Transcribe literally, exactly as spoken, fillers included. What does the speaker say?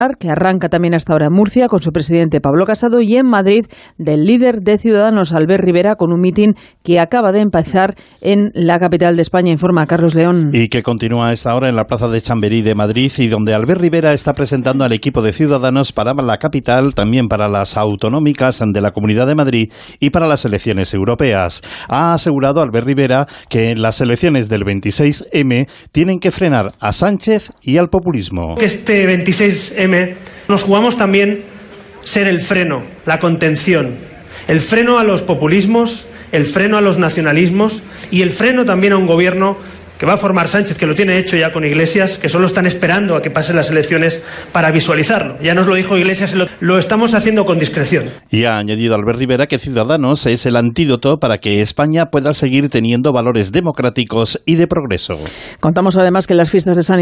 que arranca también hasta ahora en Murcia con su presidente Pablo Casado y en Madrid del líder de Ciudadanos, Albert Rivera, con un mitin que acaba de empezar en la capital de España, informa Carlos León. Y que continúa a esta hora en la plaza de Chamberí de Madrid y donde Albert Rivera está presentando al equipo de Ciudadanos para la capital, también para las autonómicas de la Comunidad de Madrid y para las elecciones europeas. Ha asegurado Albert Rivera que las elecciones del veintiséis eme tienen que frenar a Sánchez y al populismo. Este veintiséis eme nos jugamos también ser el freno, la contención, el freno a los populismos, el freno a los nacionalismos y el freno también a un gobierno que va a formar Sánchez, que lo tiene hecho ya con Iglesias, que solo están esperando a que pasen las elecciones para visualizarlo. Ya nos lo dijo Iglesias, lo, lo estamos haciendo con discreción. Y ha añadido Albert Rivera que Ciudadanos es el antídoto para que España pueda seguir teniendo valores democráticos y de progreso. Contamos además que las fiestas de San